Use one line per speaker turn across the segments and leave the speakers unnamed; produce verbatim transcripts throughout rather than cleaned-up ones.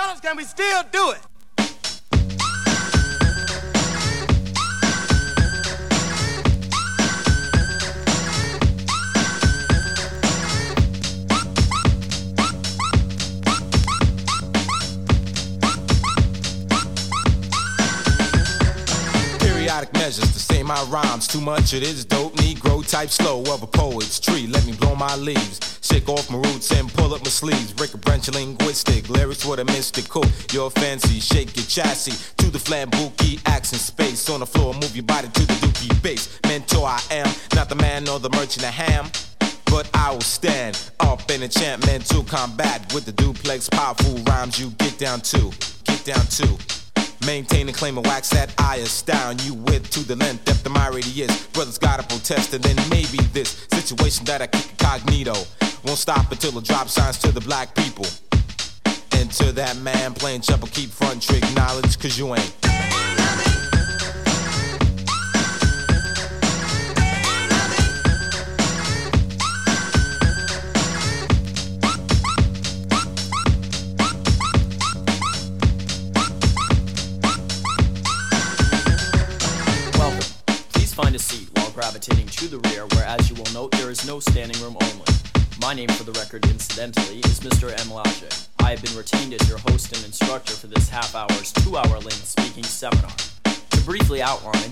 fellas, can we still do it?
Periodic measures to say my rhymes. Too much it is dope, Negro type slow of a poet's tree. Let me blow my leaves, shake off my roots and pull up my sleeves. Break a branch of linguistic lyrics with a mystical. You're fancy, shake your chassis to the flambookey accent space. On the floor, move your body to the dookie bass. Mentor I am, not the man nor the merchant of ham, but I will stand up in enchantmental combat with the duplex powerful rhymes you get down to, get down to. Maintain and claim a wax that I astound you with to the length, depth of my radius. Brothers gotta protest and then maybe this situation that I kick incognito won't stop until it drop signs to the black people. And to that man playing chumper, keep front trick knowledge, cause you ain't.
Find a seat while gravitating to the rear, where, as you will note, there is no standing room only. My name, for the record, incidentally, is Mister M. Logic. I have been retained as your host and instructor for this half-hour's two-hour-length speaking seminar. To briefly outline,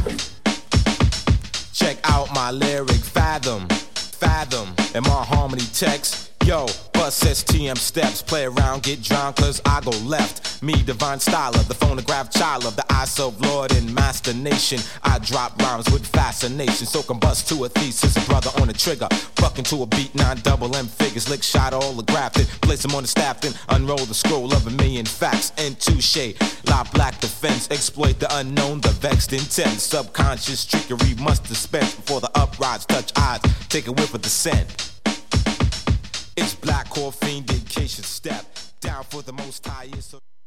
check out my lyric, fathom, fathom, and my harmony text. Yo, bust S T M steps, play around, get drowned, cause I go left. Me, divine style of the phonograph child of the I serve Lord and Master Nation. I drop rhymes with fascination, so combust to a thesis, a brother on the trigger. Bucking to a beat, nine double M figures, lick shot all the grafted. Place them on the staff, then unroll the scroll of a million facts. And touche, la black defense, exploit the unknown, the vexed intent. Subconscious trickery must dispense before the uprights touch eyes. Take a whiff of the scent. It's black core fiend, dedication step down for the most high.